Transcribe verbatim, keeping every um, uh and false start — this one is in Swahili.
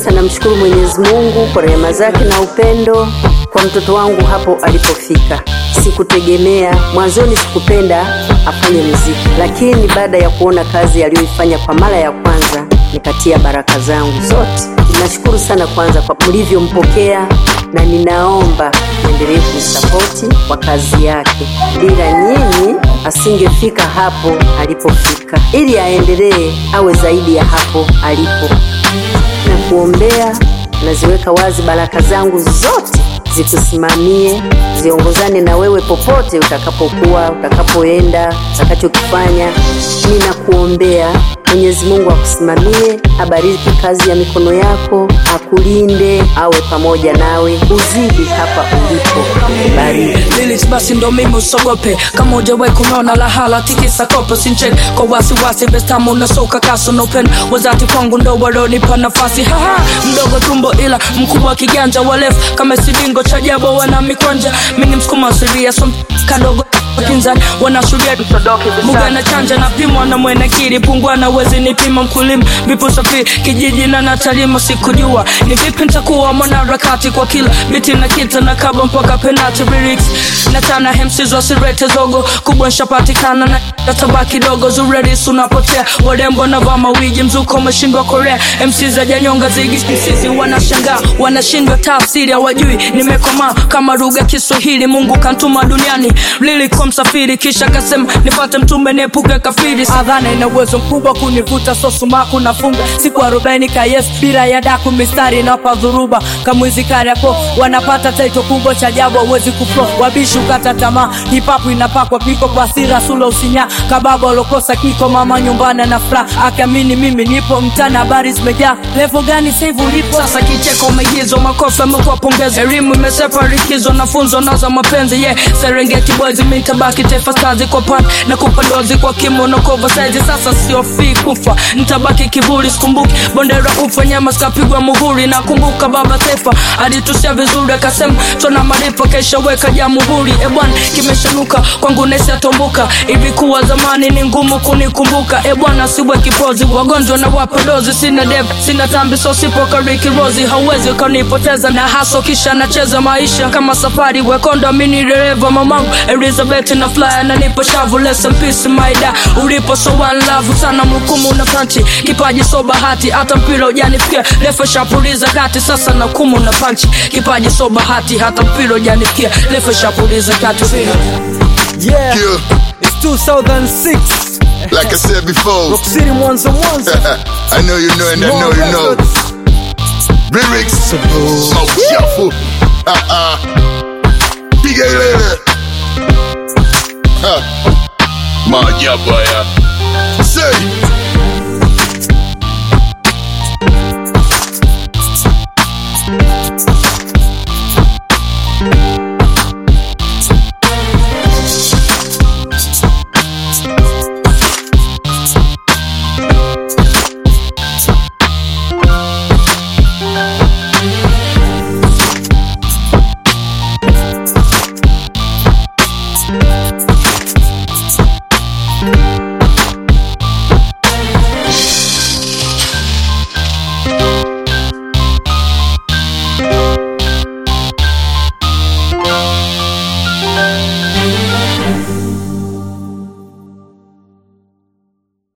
kabisa namshukuru Mwenyezi Mungu kwa rehema zake na upendo kwa mtoto wangu hapo alipofika. Sikutegemea, mwanzoni sikupenda afanye muziki, lakini baada ya kuona kazi aliyoifanya kwa mara ya kwanza nikatia baraka zangu zote. Ninashukuru sana kwanza kwa mlivyompokea, na ninaomba endelee kumsupport kwa kazi yake. Bila nyinyi asingefika hapo alipofika, ili aendelee awe zaidi ya hapo alipo. Na kuombea, naziweka wazi baraka zangu zote zikusimamie, ziongozane na wewe popote utakapokuwa, utakapoenda, utakachokifanya. Ninakuombea Mwenyezi Mungu akusimamie, abariki kazi ya mikono yako, akulinde, awe pamoja nawe, uzidi hapa ulipo. Bariki. Lyrics basi ndo mimi usogope, kama hujawahi kunaona la hala tikisa kopo sincheck kwa wasi wasi best time unasoka kaso no pen wazati kwangu ndo walonipa nafasi. Haha mdogo tumbo ila mkubwa kiganja walef kama sidingo cha jabo wana mikwanja. Mimi msukuma serious kadogo kinza wanashuria muga na chanja na pimwa na mwene kiri pungwa na wezi nipima mkulima vipo safi kijiji na natalima. Sikujua ni vipi nitakuwa mwanaharakati kwa kila biti na kita na kaba mpaka penalty lyrics na tana hemsizo sirete zogo kubwa nshapatikana na katabaki dogo zuredi sunapotea warembo na vama wiji mzuko umeshindwa Korea. M C za janyonga zigi sisi wanashangaa wanashindwa tafsiri hawajui nimekoma kama lugha Kiswahili Mungu kantuma duniani lili kwa msafiri kisha kasema nipate mtume nepuke kafiri. Adhana ina uwezo mkubwa kunivuta sosu maku nafunga siku arobaini ka yes bila ya daku mistari na padhuruba kamwizi kariako wanapata taito kubwa cha jabo uwezi kuflo wabishu kata tamaa. Hip hop inapakwa piko kwa sira sula usinya kababa olokosa kiko mama nyumbani na fra akamini mimi nipo mtana habari zimejaa level gani save ulipo sasa kicheko maigizo makosa mko pongeza elimu imesepa rikizo na funzo naza mapenzi yeah Serengeti boys mitabaki taifa stars kwa pan na kupandozi kwa kimono cover size sasa sio fi kufa nitabaki kiburi sikumbuki bondera ufa nyama skapigwa muhuri na kumbuka baba taifa alitusia vizuri akasema tuna marifa kesha weka jamhuri e bwana kimeshanuka kwangu nesa tomboka ilikuwa zamani ni ngumu kunikumbuka e bwana siwe kipozi wagonjwa na wapodozi sina dev sina tambi so sipo kariki rozi hauwezi ukanipoteza na haso kisha nacheza maisha kama safari wekonda mini dereva mamangu Elizabeth na flyer na nipo shavu less in peace my da ulipo so one love sana mkumu na punch kipaji so bahati hata mpira ujanifikia refa shapuliza kati sasa na kumu na punch kipaji so bahati hata mpira ujanifikia refa shapuliza kati. Yeah, yeah. It's two thousand six. Like I said before, Rock City ones and ones. I know you know and I know you know. Lyrics, smoke shuffle. Ah ah. Big A lady. Ha. Ma ya boy. Say.